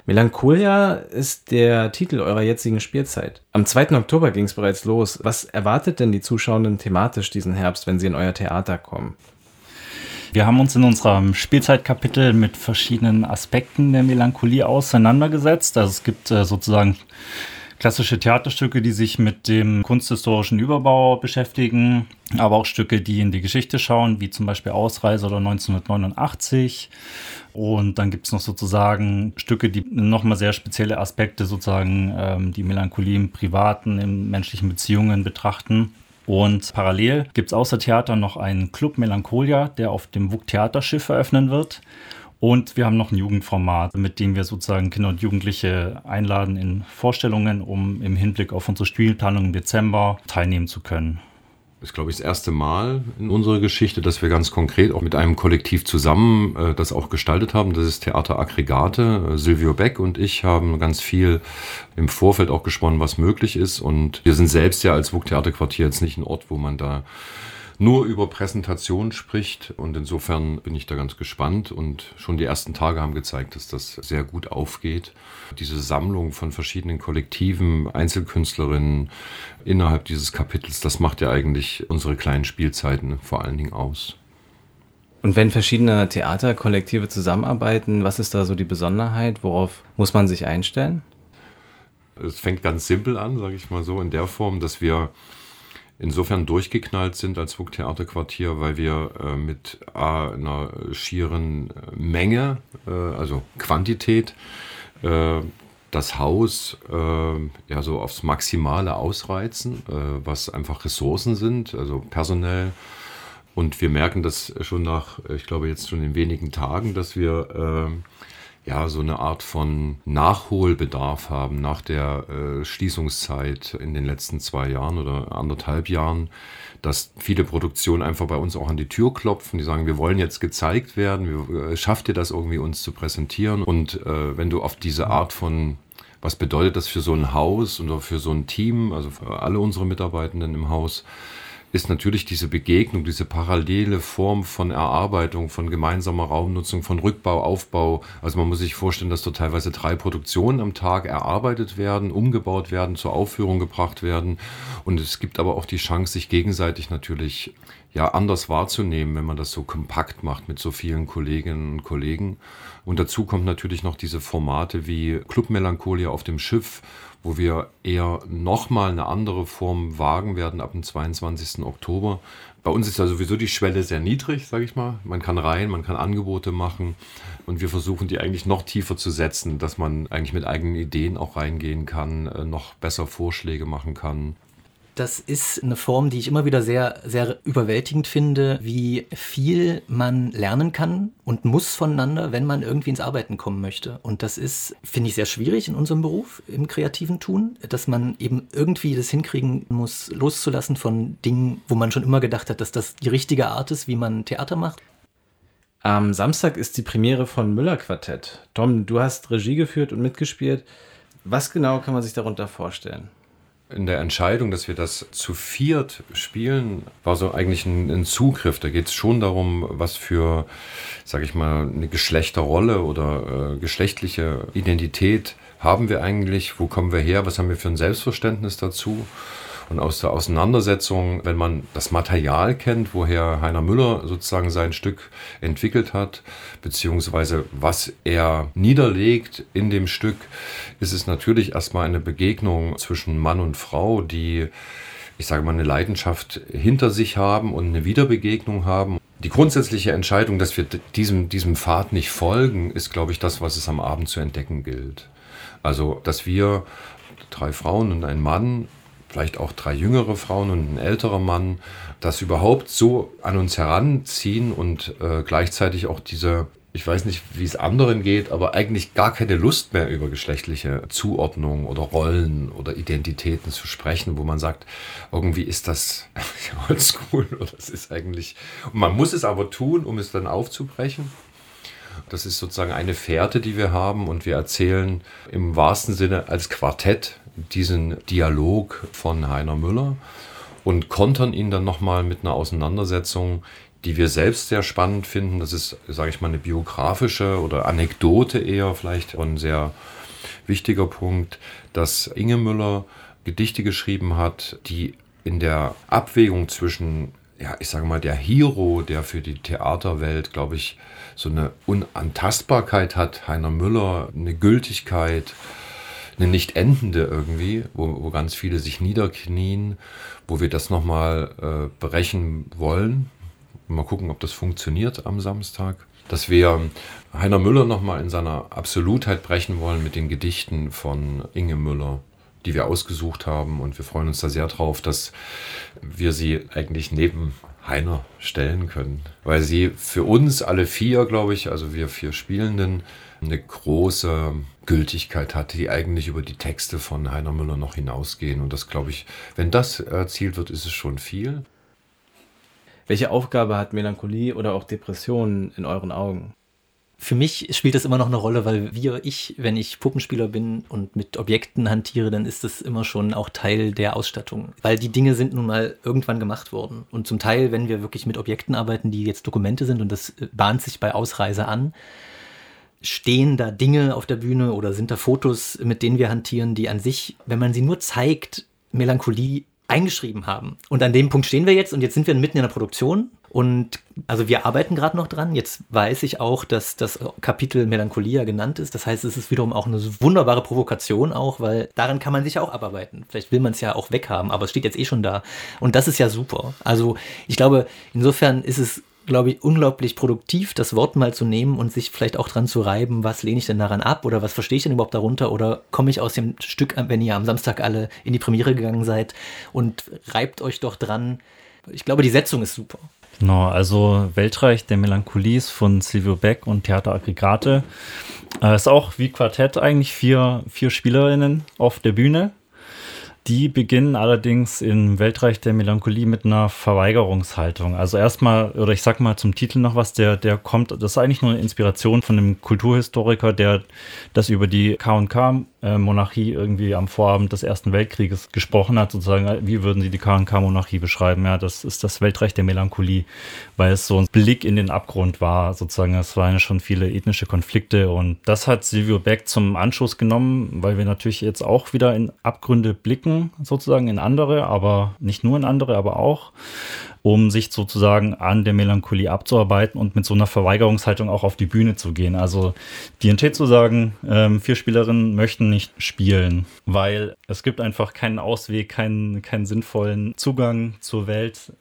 Melancholia ist der Titel eurer jetzigen Spielzeit. Am 2. Oktober ging es bereits los. Was erwartet denn die Zuschauenden thematisch diesen Herbst, wenn sie in euer Theater kommen? Wir haben uns in unserem Spielzeitkapitel mit verschiedenen Aspekten der Melancholie auseinandergesetzt. Also es gibt sozusagen klassische Theaterstücke, die sich mit dem kunsthistorischen Überbau beschäftigen, aber auch Stücke, die in die Geschichte schauen, wie zum Beispiel Ausreise oder 1989. Und dann gibt es noch sozusagen Stücke, die nochmal sehr spezielle Aspekte, sozusagen die Melancholie im Privaten, in menschlichen Beziehungen betrachten. Und parallel gibt es außer Theater noch einen Club Melancholia, der auf dem WUK Theaterschiff eröffnen wird. Und wir haben noch ein Jugendformat, mit dem wir sozusagen Kinder und Jugendliche einladen in Vorstellungen, um im Hinblick auf unsere Spielplanung im Dezember teilnehmen zu können. Das ist, glaube ich, das erste Mal in unserer Geschichte, dass wir ganz konkret auch mit einem Kollektiv zusammen das auch gestaltet haben. Das ist Theater Aggregate. Silvio Beck und ich haben ganz viel im Vorfeld auch gesponnen, was möglich ist. Und wir sind selbst ja als WUK Theaterquartier jetzt nicht ein Ort, wo man da nur über Präsentation spricht, und insofern bin ich da ganz gespannt, und schon die ersten Tage haben gezeigt, dass das sehr gut aufgeht. Diese Sammlung von verschiedenen Kollektiven, Einzelkünstlerinnen innerhalb dieses Kapitels, das macht ja eigentlich unsere kleinen Spielzeiten vor allen Dingen aus. Und wenn verschiedene Theaterkollektive zusammenarbeiten, was ist da so die Besonderheit? Worauf muss man sich einstellen? Es fängt ganz simpel an, sage ich mal so, in der Form, dass wir insofern durchgeknallt sind als WUK Theaterquartier, weil wir mit einer schieren Menge, also Quantität, das Haus so aufs Maximale ausreizen, was einfach Ressourcen sind, also personell. Und wir merken das schon nach, ich glaube jetzt schon in wenigen Tagen, dass wir so eine Art von Nachholbedarf haben nach der Schließungszeit in den letzten 2 Jahren oder 1,5 Jahren, dass viele Produktionen einfach bei uns auch an die Tür klopfen, die sagen, wir wollen jetzt gezeigt werden, schafft ihr das irgendwie, uns zu präsentieren? Und wenn du auf diese Art von, was bedeutet das für so ein Haus oder für so ein Team, also für alle unsere Mitarbeitenden im Haus, ist natürlich diese Begegnung, diese parallele Form von Erarbeitung, von gemeinsamer Raumnutzung, von Rückbau, Aufbau. Also man muss sich vorstellen, dass dort teilweise 3 Produktionen am Tag erarbeitet werden, umgebaut werden, zur Aufführung gebracht werden. Und es gibt aber auch die Chance, sich gegenseitig natürlich anders wahrzunehmen, wenn man das so kompakt macht mit so vielen Kolleginnen und Kollegen. Und dazu kommt natürlich noch diese Formate wie Club Melancholia auf dem Schiff, wo wir eher nochmal eine andere Form wagen werden ab dem 22. Oktober. Bei uns ist ja sowieso die Schwelle sehr niedrig, sage ich mal. Man kann rein, man kann Angebote machen, und wir versuchen die eigentlich noch tiefer zu setzen, dass man eigentlich mit eigenen Ideen auch reingehen kann, noch besser Vorschläge machen kann. Das ist eine Form, die ich immer wieder sehr, sehr überwältigend finde, wie viel man lernen kann und muss voneinander, wenn man irgendwie ins Arbeiten kommen möchte. Und das ist, finde ich, sehr schwierig in unserem Beruf, im kreativen Tun, dass man eben irgendwie das hinkriegen muss, loszulassen von Dingen, wo man schon immer gedacht hat, dass das die richtige Art ist, wie man Theater macht. Am Samstag ist die Premiere von Müller Quartett. Tom, du hast Regie geführt und mitgespielt. Was genau kann man sich darunter vorstellen? In der Entscheidung, dass wir das zu 4 spielen, war so eigentlich ein Zugriff. Da geht es schon darum, was für, sage ich mal, eine Geschlechterrolle oder geschlechtliche Identität haben wir eigentlich, wo kommen wir her, was haben wir für ein Selbstverständnis dazu. Und aus der Auseinandersetzung, wenn man das Material kennt, woher Heiner Müller sozusagen sein Stück entwickelt hat, beziehungsweise was er niederlegt in dem Stück, ist es natürlich erstmal eine Begegnung zwischen Mann und Frau, die, ich sage mal, eine Leidenschaft hinter sich haben und eine Wiederbegegnung haben. Die grundsätzliche Entscheidung, dass wir diesem Pfad nicht folgen, ist, glaube ich, das, was es am Abend zu entdecken gilt. Also, dass wir 3 Frauen und ein Mann, vielleicht auch 3 jüngere Frauen und ein älterer Mann, das überhaupt so an uns heranziehen und gleichzeitig auch diese, ich weiß nicht, wie es anderen geht, aber eigentlich gar keine Lust mehr über geschlechtliche Zuordnung oder Rollen oder Identitäten zu sprechen, wo man sagt, irgendwie ist das oldschool oder das ist eigentlich, und man muss es aber tun, um es dann aufzubrechen. Das ist sozusagen eine Fährte, die wir haben, und wir erzählen im wahrsten Sinne als Quartett diesen Dialog von Heiner Müller und kontern ihn dann nochmal mit einer Auseinandersetzung, die wir selbst sehr spannend finden. Das ist, sage ich mal, eine biografische oder Anekdote eher vielleicht, ein sehr wichtiger Punkt, dass Inge Müller Gedichte geschrieben hat, die in der Abwägung zwischen, ja, ich sage mal, der Hero, der für die Theaterwelt, glaube ich, so eine Unantastbarkeit hat, Heiner Müller, eine Gültigkeit, eine nicht endende irgendwie, wo ganz viele sich niederknien, wo wir das nochmal brechen wollen. Mal gucken, ob das funktioniert am Samstag. Dass wir Heiner Müller nochmal in seiner Absolutheit brechen wollen mit den Gedichten von Inge Müller, die wir ausgesucht haben. Und wir freuen uns da sehr drauf, dass wir sie eigentlich neben Heiner stellen können. Weil sie für uns alle 4, glaube ich, also wir 4 Spielenden, eine große Gültigkeit hat, die eigentlich über die Texte von Heiner Müller noch hinausgehen. Und das, glaube ich, wenn das erzielt wird, ist es schon viel. Welche Aufgabe hat Melancholie oder auch Depression in euren Augen? Für mich spielt das immer noch eine Rolle, weil wenn ich Puppenspieler bin und mit Objekten hantiere, dann ist das immer schon auch Teil der Ausstattung. Weil die Dinge sind nun mal irgendwann gemacht worden. Und zum Teil, wenn wir wirklich mit Objekten arbeiten, die jetzt Dokumente sind, und das bahnt sich bei Ausreise an, stehen da Dinge auf der Bühne oder sind da Fotos, mit denen wir hantieren, die an sich, wenn man sie nur zeigt, Melancholie eingeschrieben haben. Und an dem Punkt stehen wir jetzt, und jetzt sind wir mitten in der Produktion. Und also wir arbeiten gerade noch dran. Jetzt weiß ich auch, dass das Kapitel Melancholia genannt ist. Das heißt, es ist wiederum auch eine wunderbare Provokation auch, weil daran kann man sich ja auch abarbeiten. Vielleicht will man es ja auch weghaben, aber es steht jetzt eh schon da. Und das ist ja super. Also ich glaube, insofern ist es, glaube ich, unglaublich produktiv, das Wort mal zu nehmen und sich vielleicht auch dran zu reiben, was lehne ich denn daran ab oder was verstehe ich denn überhaupt darunter oder komme ich aus dem Stück, wenn ihr am Samstag alle in die Premiere gegangen seid, und reibt euch doch dran. Ich glaube, die Setzung ist super. Genau, also Weltreich der Melancholie ist von Silvio Beck und Theater Aggregate. Ist auch wie Quartett eigentlich 4 Spielerinnen auf der Bühne. Die beginnen allerdings im Weltreich der Melancholie mit einer Verweigerungshaltung. Also erstmal, oder ich sag mal zum Titel noch was, der kommt, das ist eigentlich nur eine Inspiration von einem Kulturhistoriker, der das über die K&K-Monarchie irgendwie am Vorabend des Ersten Weltkrieges gesprochen hat, sozusagen, wie würden Sie die K&K-Monarchie beschreiben? Ja, das ist das Weltreich der Melancholie, weil es so ein Blick in den Abgrund war, sozusagen. Es waren ja schon viele ethnische Konflikte, und das hat Silvio Beck zum Anstoß genommen, weil wir natürlich jetzt auch wieder in Abgründe blicken, sozusagen in andere, aber nicht nur in andere, aber auch, um sich sozusagen an der Melancholie abzuarbeiten und mit so einer Verweigerungshaltung auch auf die Bühne zu gehen. Also die Idee zu sagen, 4 Spielerinnen möchten nicht spielen, weil es gibt einfach keinen Ausweg, keinen sinnvollen Zugang zur Welt.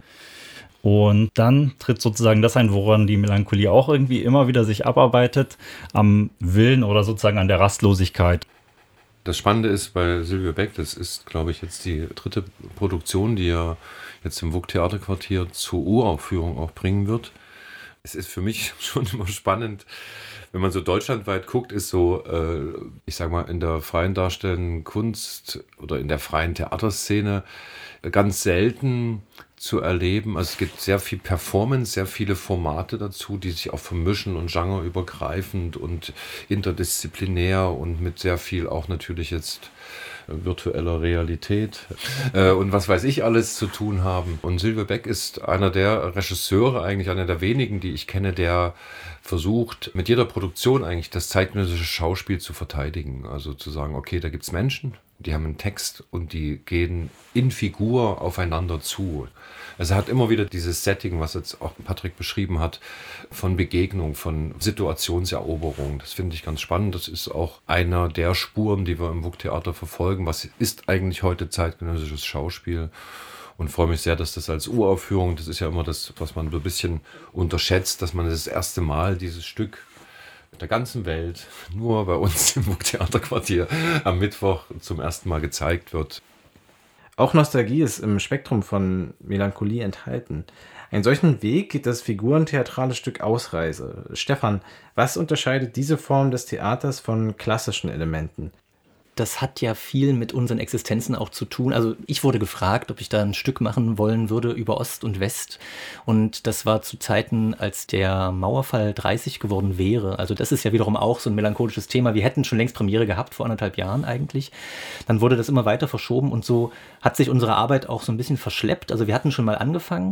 Und dann tritt sozusagen das ein, woran die Melancholie auch irgendwie immer wieder sich abarbeitet, am Willen oder sozusagen an der Rastlosigkeit. Das Spannende ist bei Silvio Beck, das ist, glaube ich, jetzt die 3. Produktion, die er jetzt im WUK Theaterquartier zur Uraufführung auch bringen wird. Es ist für mich schon immer spannend, wenn man so deutschlandweit guckt, ist so, ich sag mal, in der freien darstellenden Kunst oder in der freien Theaterszene ganz selten zu erleben. Also es gibt sehr viel Performance, sehr viele Formate dazu, die sich auch vermischen und genreübergreifend und interdisziplinär und mit sehr viel auch natürlich jetzt virtueller Realität und was weiß ich alles zu tun haben. Und Silvio Beck ist einer der Regisseure, eigentlich einer der wenigen, die ich kenne, der versucht, mit jeder Produktion eigentlich das zeitgenössische Schauspiel zu verteidigen. Also zu sagen, okay, da gibt es Menschen, die haben einen Text und die gehen in Figur aufeinander zu. Also er hat immer wieder dieses Setting, was jetzt auch Patrick beschrieben hat, von Begegnung, von Situationseroberung. Das finde ich ganz spannend. Das ist auch einer der Spuren, die wir im WUK-Theater verfolgen. Was ist eigentlich heute zeitgenössisches Schauspiel? Und freue mich sehr, dass das als Uraufführung, das ist ja immer das, was man so ein bisschen unterschätzt, dass man das erste Mal dieses Stück der ganzen Welt nur bei uns im WUK Theaterquartier am Mittwoch zum ersten Mal gezeigt wird. Auch Nostalgie ist im Spektrum von Melancholie enthalten. Einen solchen Weg geht das figurentheatrale Stück Ausreise. Stefan, was unterscheidet diese Form des Theaters von klassischen Elementen? Das hat ja viel mit unseren Existenzen auch zu tun. Also ich wurde gefragt, ob ich da ein Stück machen wollen würde über Ost und West. Und das war zu Zeiten, als der Mauerfall 30 geworden wäre. Also das ist ja wiederum auch so ein melancholisches Thema. Wir hätten schon längst Premiere gehabt, vor 1,5 Jahren eigentlich. Dann wurde das immer weiter verschoben und so hat sich unsere Arbeit auch so ein bisschen verschleppt. Also wir hatten schon mal angefangen,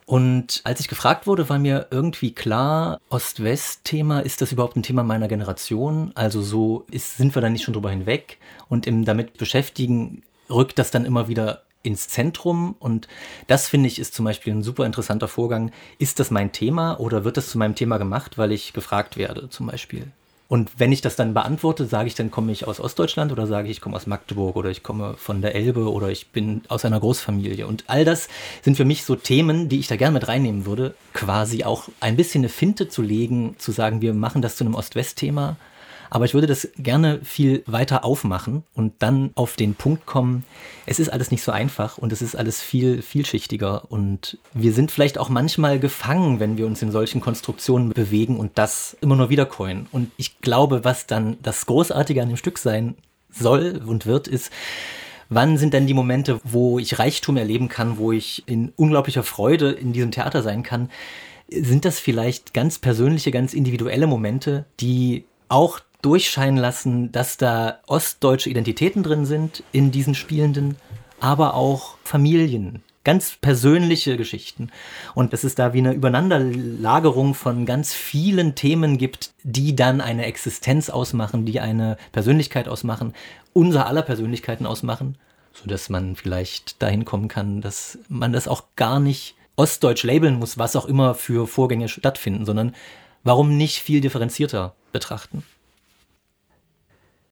Und als ich gefragt wurde, war mir irgendwie klar, Ost-West-Thema, ist das überhaupt ein Thema meiner Generation? Also sind wir da nicht schon drüber hinweg? Und im damit beschäftigen rückt das dann immer wieder ins Zentrum. Und das, finde ich, ist zum Beispiel ein super interessanter Vorgang. Ist das mein Thema oder wird das zu meinem Thema gemacht, weil ich gefragt werde zum Beispiel? Und wenn ich das dann beantworte, sage ich dann, komme ich aus Ostdeutschland oder sage ich komme aus Magdeburg oder ich komme von der Elbe oder ich bin aus einer Großfamilie. Und all das sind für mich so Themen, die ich da gerne mit reinnehmen würde, quasi auch ein bisschen eine Finte zu legen, zu sagen, wir machen das zu einem Ost-West-Thema. Aber ich würde das gerne viel weiter aufmachen und dann auf den Punkt kommen, es ist alles nicht so einfach und es ist alles viel vielschichtiger und wir sind vielleicht auch manchmal gefangen, wenn wir uns in solchen Konstruktionen bewegen und das immer nur wiederkäuen. Und ich glaube, was dann das Großartige an dem Stück sein soll und wird, ist, wann sind denn die Momente, wo ich Reichtum erleben kann, wo ich in unglaublicher Freude in diesem Theater sein kann? Sind das vielleicht ganz persönliche, ganz individuelle Momente, die auch durchscheinen lassen, dass da ostdeutsche Identitäten drin sind in diesen Spielenden, aber auch Familien, ganz persönliche Geschichten. Und dass es da wie eine Übereinanderlagerung von ganz vielen Themen gibt, die dann eine Existenz ausmachen, die eine Persönlichkeit ausmachen, unser aller Persönlichkeiten ausmachen, sodass man vielleicht dahin kommen kann, dass man das auch gar nicht ostdeutsch labeln muss, was auch immer für Vorgänge stattfinden, sondern warum nicht viel differenzierter betrachten.